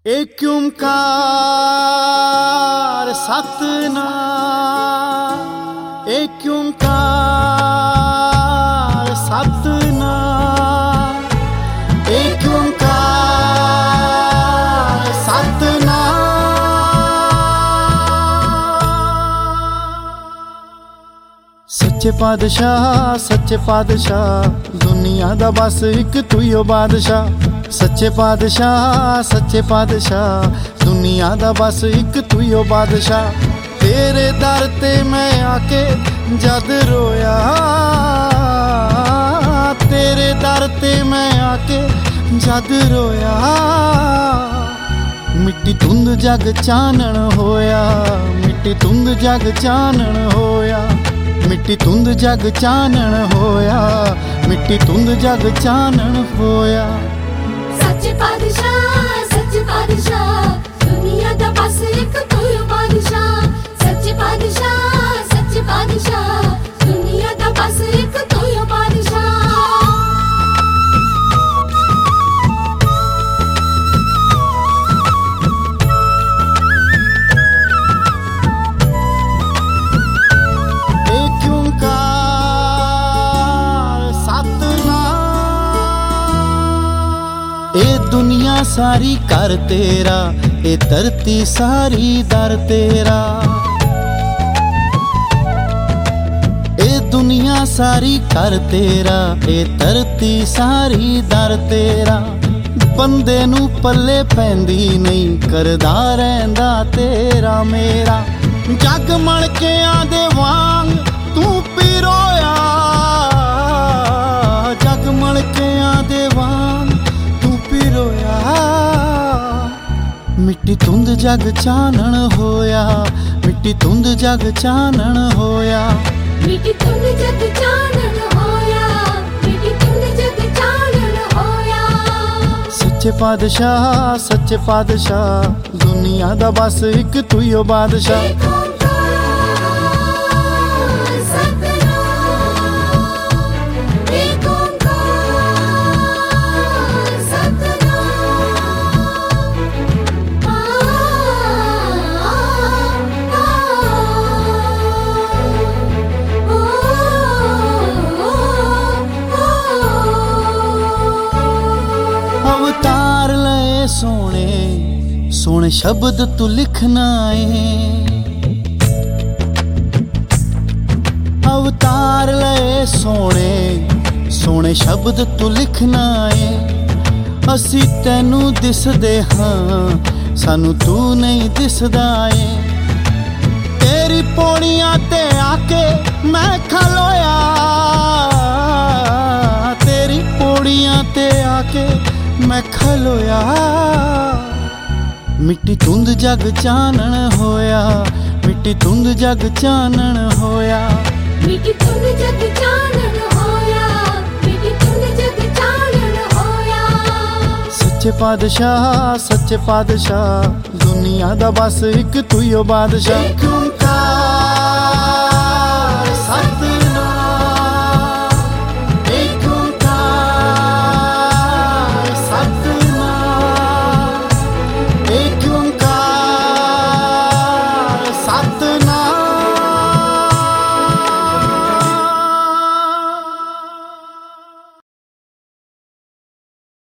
एक ओंकार सतनाम, एक ओंकार सतनाम, एक ओंकार सतनाम। सच्चे पातशाह दुनिया दा बस एक तू ही ओ बादशाह। सच्चे पातशाह दुनिया दा बस एक तू ही ओ बादशाह। तेरे दर ते मैं आके जद रोया, तेरे दर ते मैं आके जद रोया। मिट्टी धुंद जग चानण होया, मिट्टी धुंद जग चानण होया, मिट्टी धुंद जग चानण होया, मिट्टी धुंद जग चानण होया। सच्चे पातशाह दुनिया दा बस एक तू ही बादशाह। सच्चे पातशाह दुनिया दा बस एक तू ही बादशाह। एक ओंकार सतनाम। ए दुनिया सारी कर तेरा, ए धरती सारी दर तेरा। ए दुनिया सारी कर तेरा, ए धरती सारी दर तेरा। बंदे नू पल्ले पैंदी नहीं, करदा रहिंदा तेरा मेरा। जग मणकियां दे वांग तू पिरोया, जग मणकियां दे वांग तू पिरोया। मिट्टी धुंद जग चानण होया, मिट्टी धुंद जग चानण होया। मिट्टी धुंद जग चानण होया, मिट्टी धुंद जग चानण होया। सच्चे पातशाह दुनिया दा बस एक तू ही ओ बादशाह। एक ओंकार सतनाम, एक ओंकार सतनाम। अवतार लए सोने सोने शब्द तू लिखना है। अवतार लए सोने सोने शब्द तू लिखना है। असी तैनू दिसदे हां, सानू तू नहीं दिसदा है। तेरी पौड़ियां ते आके मैं खलोया, तेरी पौड़ियां ते आके मैं खलोया। मिट्टी धुंद जग चानण होया, मिट्टी धुंद जग चानण होया। मिट्टी धुंद जग चानण होया, मिट्टी धुंद जग चानण होया। सच्चे पातशाह दुनिया दा बस एक तू ही ओ बादशाह।